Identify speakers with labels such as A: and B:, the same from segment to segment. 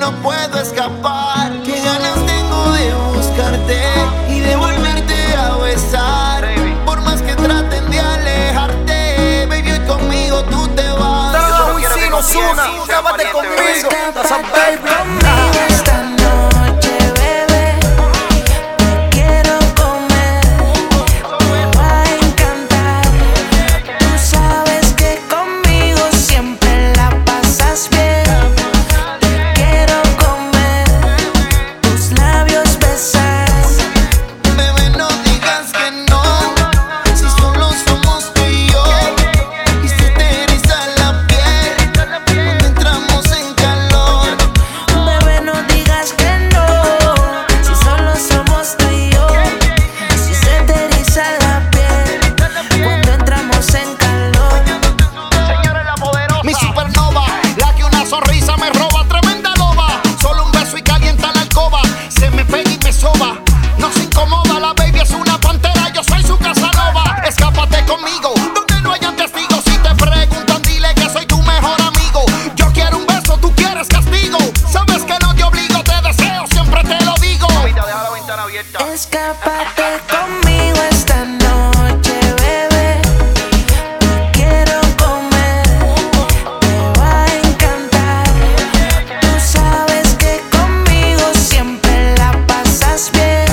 A: no puedo escapar. Qué ganas tengo de buscarte y de volverte a besar. Por más que traten de alejarte, baby, hoy conmigo tú te vas.
B: Trago y sin Ozuna, escápate conmigo.
C: Escápate conmigo esta noche, bebé. Te quiero comer, te va a encantar. Tú sabes que conmigo siempre la pasas bien. Te quiero comer, tus labios besar.
A: Bebé, no digas que no, si solo somos tú y yo. Y se te eriza la piel cuando entramos en calor.
C: Bebé, no digas que no, si solo somos tú y yo. Si se te eriza la piel cuando entramos en calor.
B: Señora la poderosa.
A: Mi supernova, la que una sonrisa me roba, tremenda loba. Solo un beso y calienta la alcoba. Se me pega y me soba, no se incomoda. La baby es una pantera, yo soy su Casanova. Escápate conmigo, donde no hayan testigos. Si te preguntan, dile que soy tu mejor amigo. Yo quiero un beso, tú quieres castigo. Sabes que no te obligo, te deseo, siempre te lo digo.
B: Mamita, deja la ventana abierta.
C: Escápate conmigo esta noche, bebé. Te quiero comer, te va a encantar. Tú sabes que conmigo siempre la pasas bien.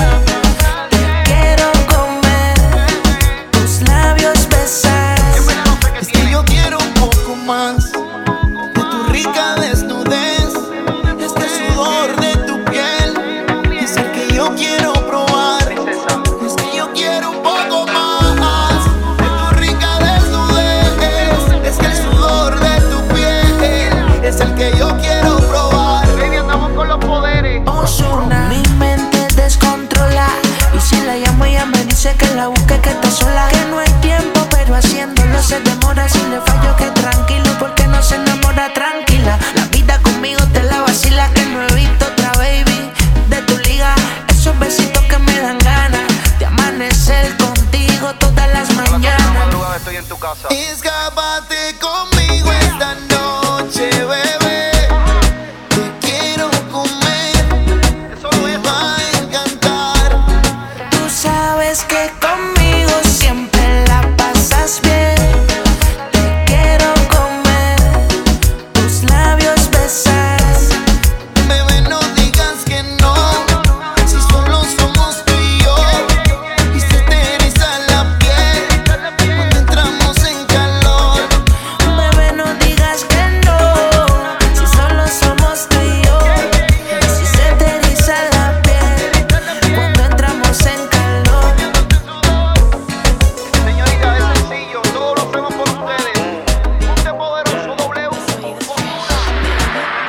C: Te quiero comer, tus labios besar.
A: Es que yo quiero un poco más de tu rica desnudez. Este sudor de tu piel es el que yo quiero probar. Es que yo quiero un poco más de tu rica desnudez. Es que el sudor de tu piel es el que yo quiero probar.
B: Baby, andamos con los poderes.
C: Ozuna. Mi mente descontrola y si la llamo ella me dice que la busque, que está sola. Que no hay tiempo pero haciéndolo se demora. Si le fallo que tranquilo porque no se enamora tranquila. La vida conmigo te la vacila, que no he visto otra baby de tu liga. Esos besitos que me dan ganas de amanecer contigo todas las
B: A las 2 de la
C: mañanas.
B: madrugada estoy en tu casa.
A: Escápate conmigo.